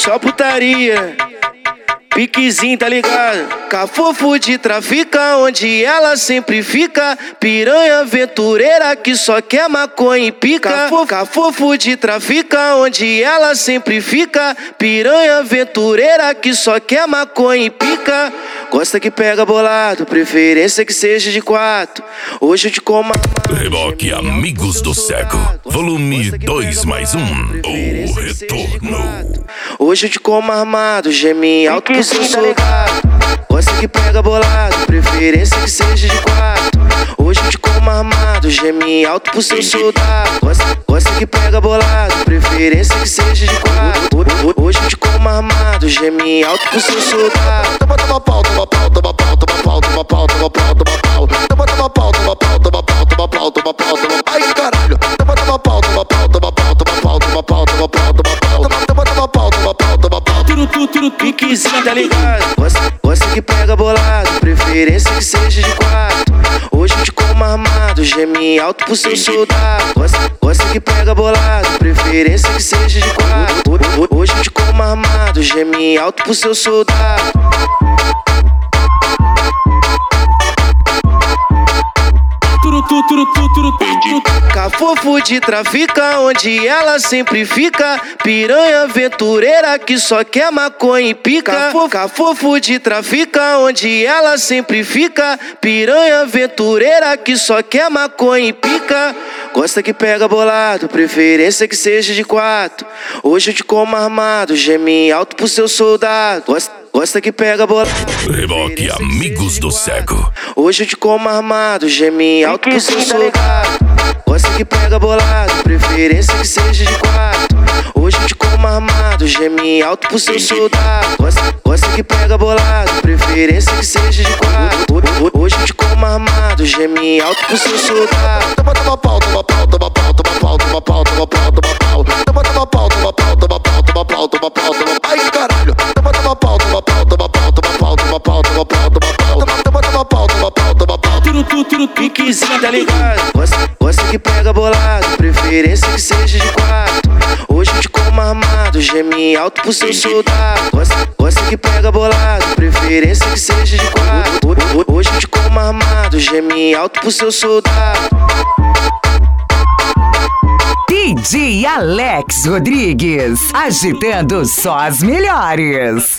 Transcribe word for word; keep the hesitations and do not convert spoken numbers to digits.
só putaria. Piquezinho, tá ligado? Cafofo de trafica, onde ela sempre fica. Piranha aventureira que só quer maconha e pica. Cafofo, cafofo de trafica, onde ela sempre fica. Piranha aventureira que só quer maconha e pica. Gosta que pega bolado, preferência que seja de quatro. Hoje eu te como Reboque Amigos do Cego, volume dois mais um, o retorno. Hoje eu te como armado, geme alto pro seu soldado. Gosta que pega bolado, preferência que seja de quatro. Hoje eu te como armado, geme alto pro seu soldado. Gosta, gosta que pega bolado, preferência que seja de quatro. Hoje eu te como armado, geme alto pro seu soldado. Toma, toma pau, toma pau, toma pau, toma pau, toma pau, toma pau, toma pau. Toma, toma pau, toma pau, toma pau, toma pau, toma pau, toma pau. Ai, caralho. Toma, toma pau, toma pau, toma pau, toma pau, toma pau, toma pau, toma pau. Toma, toma, toma pau, toma pau, toma pau. Turu, turu, turu, piquezinho, tá ligado? Gosta, gosta que pega bolado, preferência que seja de quatro. Hoje eu te como armado, geme alto pro seu soldado. Gosta, gosta que pega bolado, preferência que seja de quatro. Hoje eu te como armado, geme alto pro seu soldado. Cafofo de trafica, onde ela sempre fica. Piranha aventureira que só quer maconha e pica. Cafofo de trafica, onde ela sempre fica. Piranha aventureira que só quer maconha e pica. Gosta que pega bolado, preferência que seja de quatro. Hoje eu te como armado, geme alto pro seu soldado. Gosta Gosta que pega bolado. Reboque Amigos do Cego. Hoje eu te como armado, geme alto pro seu soldado. Gosta que pega bolado, preferência que seja de quatro. Hoje eu te como armado, geme alto pro seu soldado. Gosta, gosta que pega bolado, preferência que seja de quatro. Hoje eu te como armado, geme alto pro seu soldado. Toma, toma pau, toma pau, toma pau, toma pau, toma pau, toma pau, toma pau. Toma, toma pau, toma pau, toma pau, toma pau, toma pau, toma pau. Ai, caralho. Toma, toma pau, toma pau, toma pau, toma pau, toma pau, toma pau, toma pau. Toma, toma, toma pau, toma pau, toma pau. Turu, turu, turu, piquezinho, tá ligado? Gosta, gosta que pega bolado, preferência que seja de quatro. Hoje eu te como armado, geme alto pro seu soldado. Gosta, gosta que pega bolado, preferência que seja de quatro. Hoje eu te como armado, geme alto pro seu soldado. D J Alex Rodrigues, agitando só as melhores.